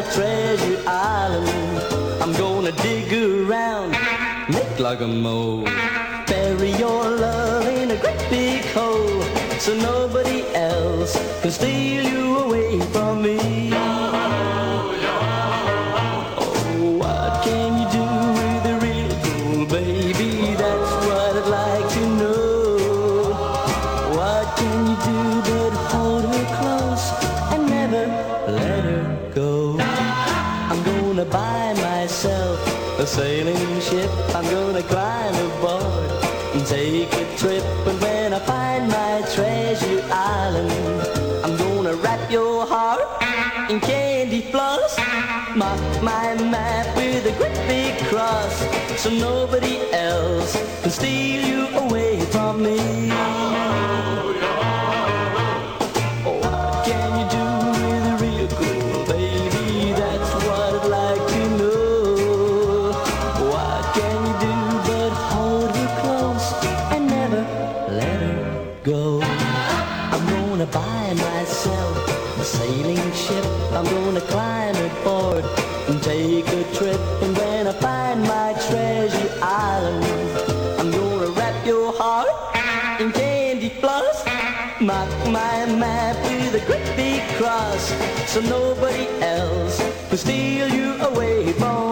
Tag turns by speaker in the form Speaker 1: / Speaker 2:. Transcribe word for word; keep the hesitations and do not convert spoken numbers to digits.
Speaker 1: my treasure island. I'm gonna dig around, make like a mole, bury your love in a great big hole, so nobody else can steal you away from me. Oh, what can you do with a real gold, baby? That's what I'd like to know. What can you do but hold her close and never let her go? I'm gonna buy myself a sailing ship. I'm gonna climb aboard and take a trip. And when I find my treasure island, I'm gonna wrap your heart in candy floss, mark my map with a great big cross, so nobody else can steal you away from me. Oh, what can you do with a real girl, baby? That's what I'd like to know. What can you do but hold her close and never let her go? I'm gonna buy myself a sailing ship. I'm gonna climb aboard and take a trip. And when I find my treasure island, I'm gonna wrap your heart in candy floss, mark my map with a great big cross, so nobody else can steal you away from